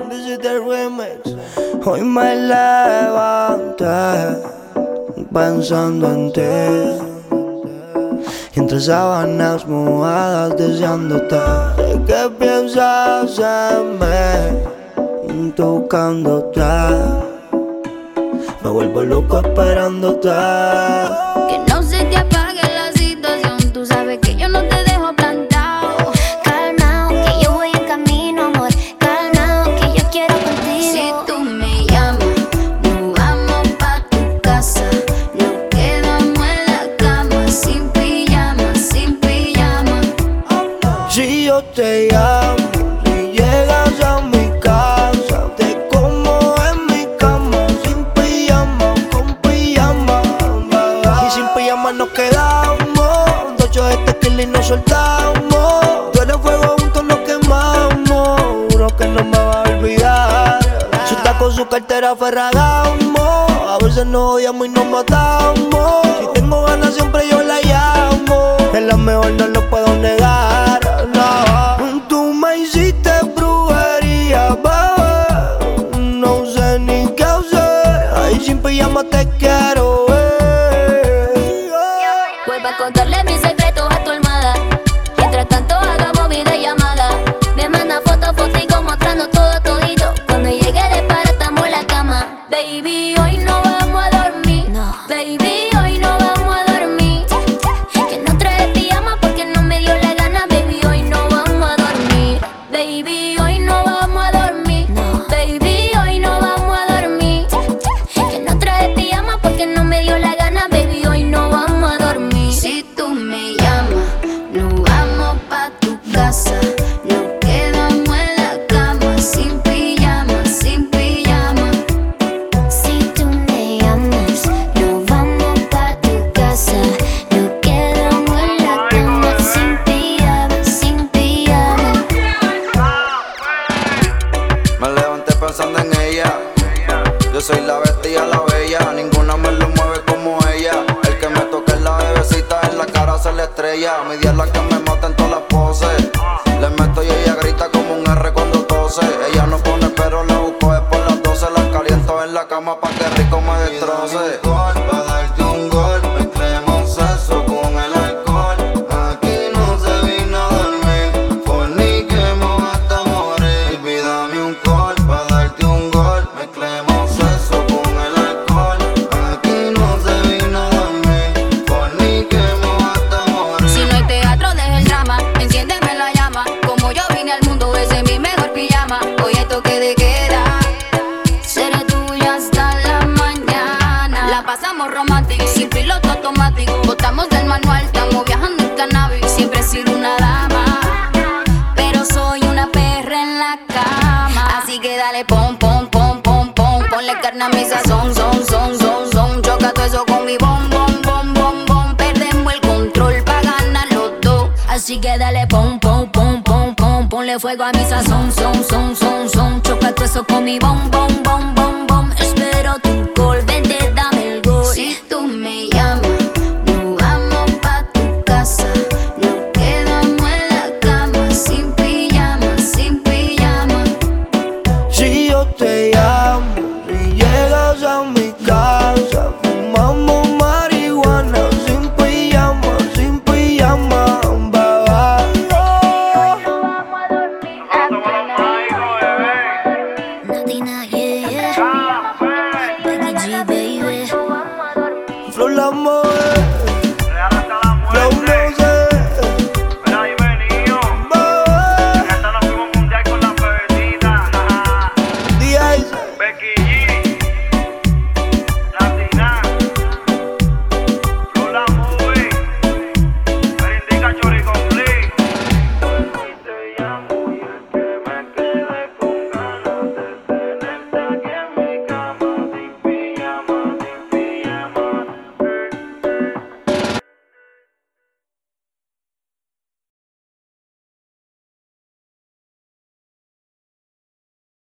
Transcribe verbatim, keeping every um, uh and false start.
This is the remix. Hoy me levanté pensando en ti, y entre sábanas mojadas deseándote. Sé que piensas en mí, tocándote. Me vuelvo loco esperándote. Que no se te apague la situación, tú sabes que yo no te dejo plantado. Calmao, que yo voy en camino, amor. Calmao, que yo quiero contigo. Si tú me llamas, nos vamos pa' tu casa. Nos quedamos en la cama, sin pijama, sin pijama. Si yo te llamo, si llegas a mi casa, te como en mi cama, sin pijama, con pijama. Y sin pijama nos quedamos, docho de tequila y nos soltamos. Tú eres fuego, juntos nos quemamos. Juro que no me va a olvidar. Su taco, su cartera, ferragamo. A veces nos odiamos y nos matamos. Si tengo ganas siempre yo la llamo. Es la mejor, no lo puedo negar, no. Tú me hiciste brujería, bebé. No sé ni qué hacer. Ahí sin pijama te quiero ver. Vuelva a contarle mis secretos a tu almohada. Mientras tanto hagamos videollamada. Me manda fotos, fotico mostrando todo todito. Cuando llegue de para estamos en la cama. Baby, hoy no vamos a dormir. No. Baby, hoy no vamos a dormir. Que no trae pijama porque no me dio la gana. Baby, hoy no vamos a dormir. Baby, hoy no vamos a dormir. No. Baby, hoy no vamos a dormir. Que no trae pijama porque no me dio la gana. Baby, hoy no vamos a dormir. Si tú me llamas, nos vamos pa' tu casa. Nos quedamos en la cama, sin pijama, sin pijama. Si tú me llamas, nos vamos pa' tu casa. Nos quedamos en la cama, sin pijama, sin pijama. Me levanté pensando en ella. Yo soy la bestia, la bella. Ninguna me lo mueve como ella. El que me toque es la bebecita, en la cara se le estrella. Mi día es la que me mata en todas las poses. Le meto y ella grita como un R cuando tose. Ella no pone pero la busco es por las doce. La caliento en la cama pa' que rico me destroce. Pa' darte un gol, mezclemos sexo con el alcohol. Aquí no se vino a dormir, forniquemos hasta morir. Baby, dame un call pa' darte un gol, mezclemos sexo con el alcohol. Aquí no se vino a dormir, forniquemos hasta morir. Si no hay teatro, deja el drama. Enciéndeme la llama. Como yo vine al mundo, ese es mi mejor pijama. Hoy hay toque de queda. Seré tuya hasta la mañana. La pasamos romántico, sin piloto automático. Botamos del manual, estamos viajando en cannabis. Siempre he sido una dama, pero soy una perra en la cama. Así que dale pom, pom, pom, pom, pom. Ponle carne a mi sazón, son, son, son, son. Choca todo eso con mi bom, bom, bom, bom, bom. Perdemos el control pa' ganar los dos. Así que dale pom, pom, pom, pom, pom. Ponle fuego a mi sazón, son, son, son, son. Choca todo eso con mi bom, bom, bom, bom, bom. Espero tu call, vente, dame el gol. Si tú me llamas, nos vamos pa' tu casa. Nos quedamos en la cama, sin pijama, sin pijama. Si yo te llamo,